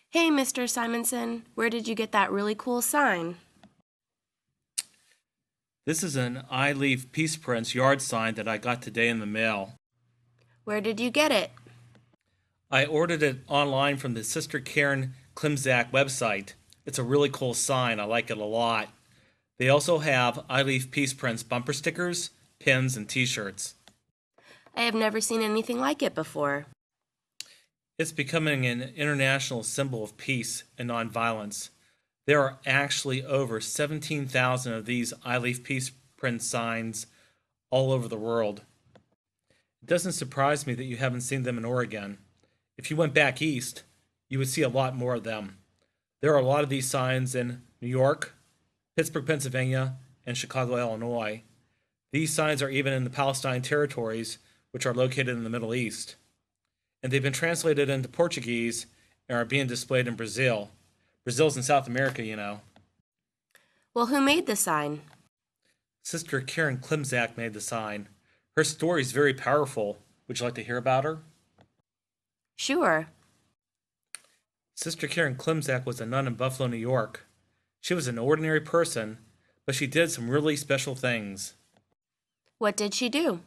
Hey, Mr. Simonson, where did you get that really cool sign? This is an I Leave Peace Prince yard sign that I got today in the mail. Where did you get it? I ordered it online from the Sister Karen Klimzak website. It's a really cool sign. I like it a lot. They also have I Leave Peace Prince bumper stickers, pins, and t-shirts. I have never seen anything like it before. It's becoming an international symbol of peace and nonviolence. There are actually over 17,000 of these I Leave Peace Prince signs all over the world. It doesn't surprise me that you haven't seen them in Oregon. If you went back east, you would see a lot more of them. There are a lot of these signs in New York, Pittsburgh, Pennsylvania, and Chicago, Illinois. These signs are even in the Palestine territories, which are located in the Middle East. And they've been translated into Portuguese and are being displayed in Brazil. Brazil's in South America, you know. Well, who made the sign? Sister Karen Klimzak made the sign. Her story is very powerful. Would you like to hear about her? Sure. Sister Karen Klimzak was a nun in Buffalo, New York. She was an ordinary person, but she did some really special things. What did she do?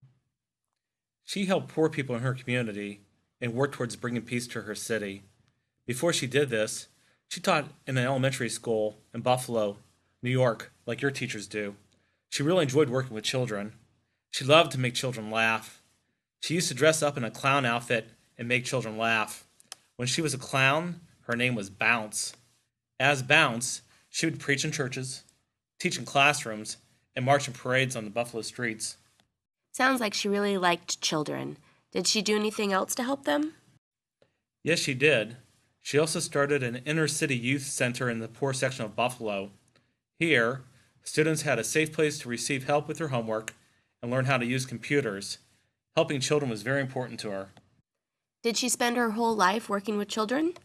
She helped poor people in her community and worked towards bringing peace to her city. Before she did this, she taught in an elementary school in Buffalo, New York, like your teachers do. She really enjoyed working with children. She loved to make children laugh. She used to dress up in a clown outfit and make children laugh. When she was a clown, her name was Bounce. As Bounce, she would preach in churches, teach in classrooms, and march in parades on the Buffalo streets. Sounds like she really liked children. Did she do anything else to help them? Yes, she did. She also started an inner city youth center in the poor section of Buffalo. Here, students had a safe place to receive help with their homework and learn how to use computers. Helping children was very important to her. Did she spend her whole life working with children?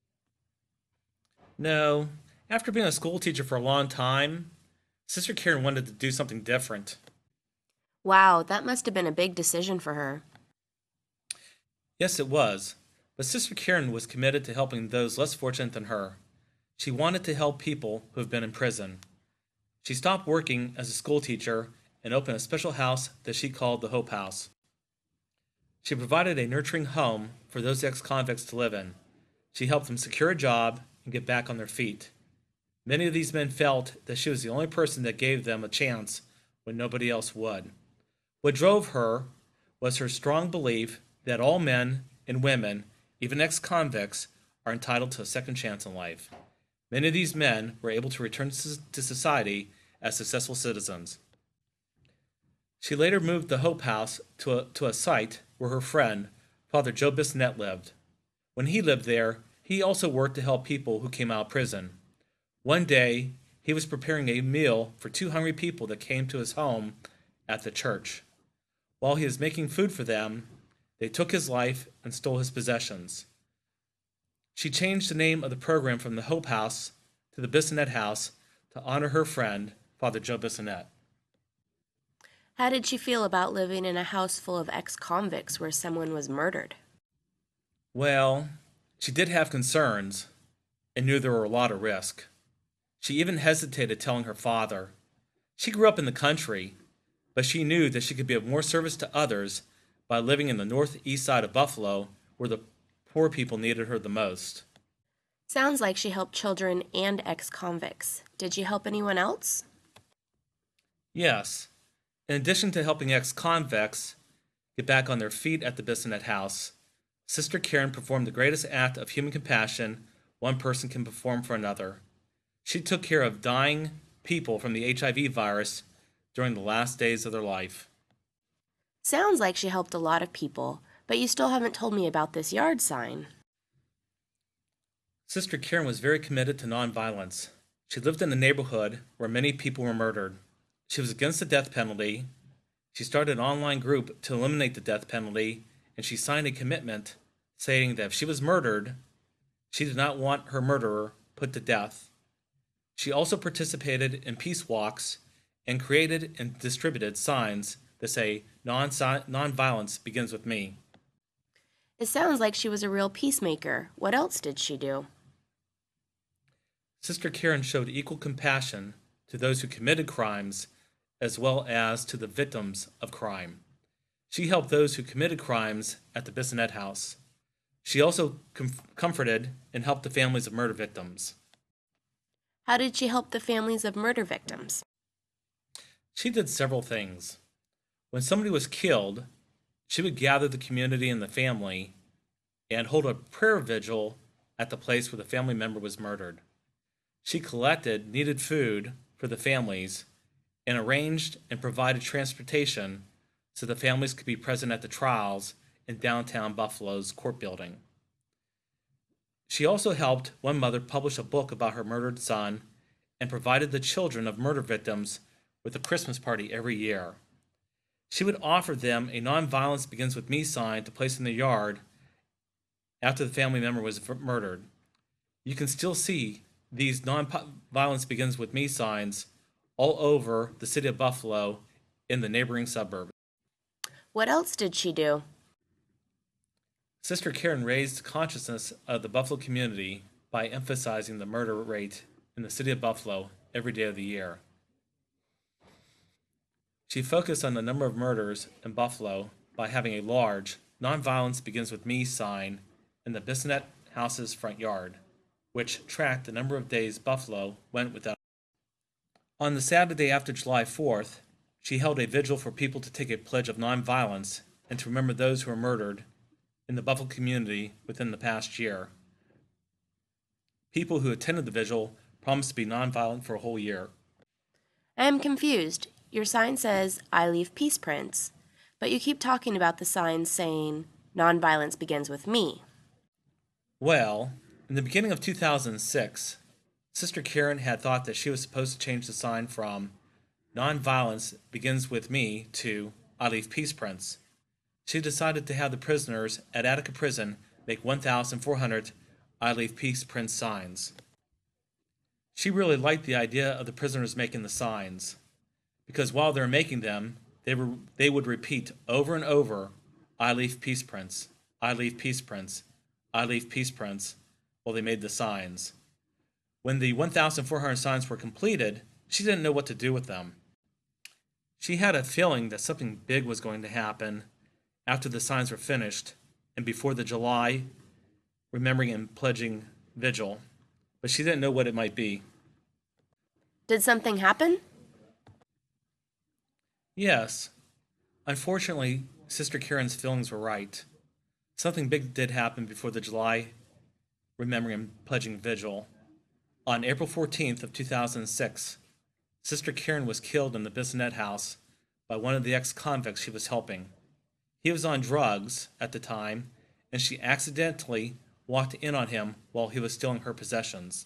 No, after being a school teacher for a long time, Sister Karen wanted to do something different. Wow, that must have been a big decision for her. Yes, it was, but Sister Karen was committed to helping those less fortunate than her. She wanted to help people who have been in prison. She stopped working as a school teacher and opened a special house that she called the Hope House. She provided a nurturing home for those ex-convicts to live in. She helped them secure a job and get back on their feet. Many of these men felt that she was the only person that gave them a chance when nobody else would. What drove her was her strong belief that all men and women, even ex-convicts, are entitled to a second chance in life. Many of these men were able to return to society as successful citizens. She later moved the Hope House to a site where her friend, Father Joe Bissonette, lived. When he lived there, he also worked to help people who came out of prison. One day, he was preparing a meal for two hungry people that came to his home at the church. While he was making food for them, they took his life and stole his possessions. She changed the name of the program from the Hope House to the Bissonette House to honor her friend, Father Joe Bissonette. How did she feel about living in a house full of ex-convicts where someone was murdered? Well, she did have concerns and knew there were a lot of risk. She even hesitated telling her father. She grew up in the country, but she knew that she could be of more service to others by living in the northeast side of Buffalo, where the poor people needed her the most. Sounds like she helped children and ex-convicts. Did she help anyone else? Yes, in addition to helping ex-convicts get back on their feet at the Bissonette House, Sister Karen performed the greatest act of human compassion one person can perform for another. She took care of dying people from the HIV virus during the last days of their life. Sounds like she helped a lot of people, but you still haven't told me about this yard sign. Sister Karen was very committed to nonviolence. She lived in a neighborhood where many people were murdered. She was against the death penalty. She started an online group to eliminate the death penalty, and she signed a commitment saying that if she was murdered, she did not want her murderer put to death. She also participated in peace walks and created and distributed signs that say, nonviolence begins with me. It sounds like she was a real peacemaker. What else did she do? Sister Karen showed equal compassion to those who committed crimes as well as to the victims of crime. She helped those who committed crimes at the Bissonnet House. She also comforted and helped the families of murder victims. How did she help the families of murder victims? She did several things. When somebody was killed, she would gather the community and the family and hold a prayer vigil at the place where the family member was murdered. She collected needed food for the families and arranged and provided transportation so the families could be present at the trials in downtown Buffalo's court building. She also helped one mother publish a book about her murdered son and provided the children of murder victims with a Christmas party every year. She would offer them a Nonviolence Begins With Me sign to place in the yard after the family member was murdered. You can still see these Nonviolence Begins With Me signs all over the city of Buffalo in the neighboring suburbs. What else did she do? Sister Karen raised consciousness of the Buffalo community by emphasizing the murder rate in the city of Buffalo every day of the year. She focused on the number of murders in Buffalo by having a large Nonviolence Begins With Me sign in the Bissonnet House's front yard, which tracked the number of days Buffalo went without. On the Saturday after July 4th, she held a vigil for people to take a pledge of nonviolence and to remember those who were murdered in the Buffalo community within the past year. People who attended the vigil promised to be nonviolent for a whole year. I am confused. Your sign says, I leave peace prints, but you keep talking about the sign saying, nonviolence begins with me. Well, in the beginning of 2006, Sister Karen had thought that she was supposed to change the sign from Nonviolence Begins With Me to I leave peace prints. She decided to have the prisoners at Attica Prison make 1,400 I leave peace prints signs. She really liked the idea of the prisoners making the signs, because while they were making them, they would repeat over and over, I leave peace prints, I leave peace prints, I leave peace prints, while they made the signs. When the 1,400 signs were completed, she didn't know what to do with them. She had a feeling that something big was going to happen after the signs were finished and before the July Remembering and Pledging Vigil, but she didn't know what it might be. Did something happen? Yes. Unfortunately, Sister Karen's feelings were right. Something big did happen before the July Remembering and Pledging Vigil. On April 14th of 2006, Sister Karen was killed in the Bissonnet House by one of the ex-convicts she was helping. He was on drugs at the time, and she accidentally walked in on him while he was stealing her possessions.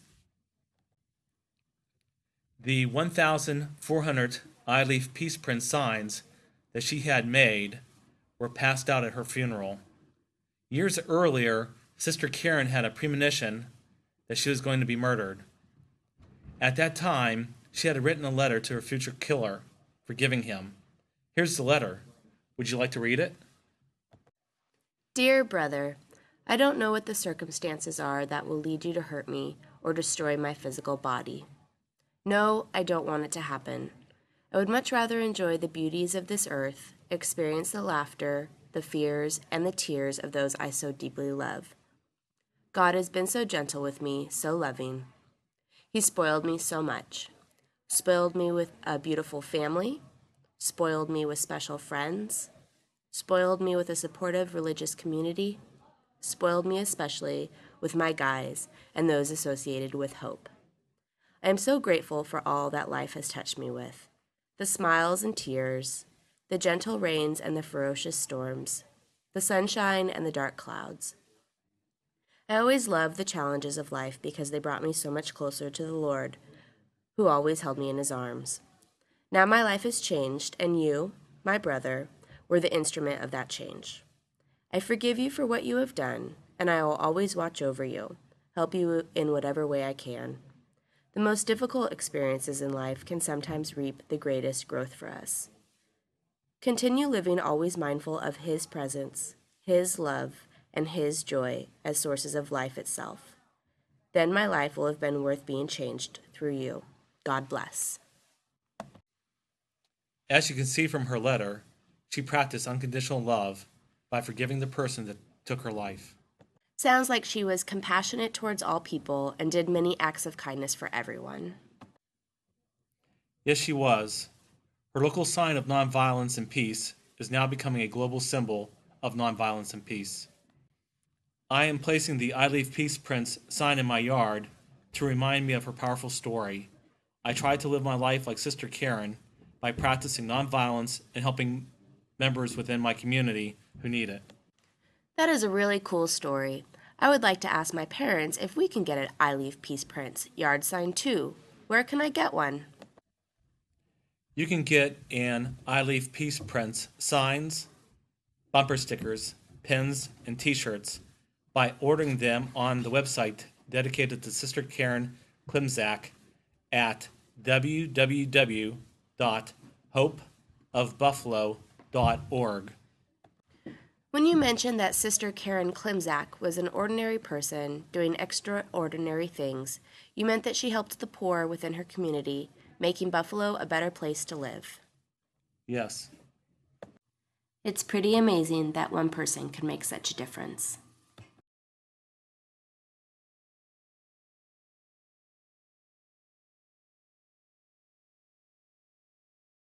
The 1,400 I leave peace print signs that she had made were passed out at her funeral. Years earlier, Sister Karen had a premonition that she was going to be murdered. At that time, she had written a letter to her future killer, forgiving him. Here's the letter. Would you like to read it? Dear brother, I don't know what the circumstances are that will lead you to hurt me or destroy my physical body. No, I don't want it to happen. I would much rather enjoy the beauties of this earth, experience the laughter, the fears, and the tears of those I so deeply love. God has been so gentle with me, so loving. He spoiled me so much. Spoiled me with a beautiful family, spoiled me with special friends, spoiled me with a supportive religious community, spoiled me especially with my guys and those associated with hope. I am so grateful for all that life has touched me with, the smiles and tears, the gentle rains and the ferocious storms, the sunshine and the dark clouds. I always loved the challenges of life because they brought me so much closer to the Lord, who always held me in his arms. Now my life has changed, and you, my brother, were the instrument of that change. I forgive you for what you have done, and I will always watch over you, help you in whatever way I can. The most difficult experiences in life can sometimes reap the greatest growth for us. Continue living always mindful of his presence, his love, and His joy as sources of life itself. Then my life will have been worth being changed through you. God bless. As you can see from her letter, she practiced unconditional love by forgiving the person that took her life. Sounds like she was compassionate towards all people and did many acts of kindness for everyone. Yes, she was. Her local sign of nonviolence and peace is now becoming a global symbol of nonviolence and peace. I am placing the I Leave Peace Prince sign in my yard to remind me of her powerful story. I try to live my life like Sister Karen by practicing nonviolence and helping members within my community who need it. That is a really cool story. I would like to ask my parents if we can get an I Leave Peace Prince yard sign too. Where can I get one? You can get an I Leave Peace Prince signs, bumper stickers, pins, and t-shirts by ordering them on the website dedicated to Sister Karen Klimczak at www.hopeofbuffalo.org. When you mentioned that Sister Karen Klimczak was an ordinary person doing extraordinary things, you meant that she helped the poor within her community, making Buffalo a better place to live. Yes. It's pretty amazing that one person can make such a difference.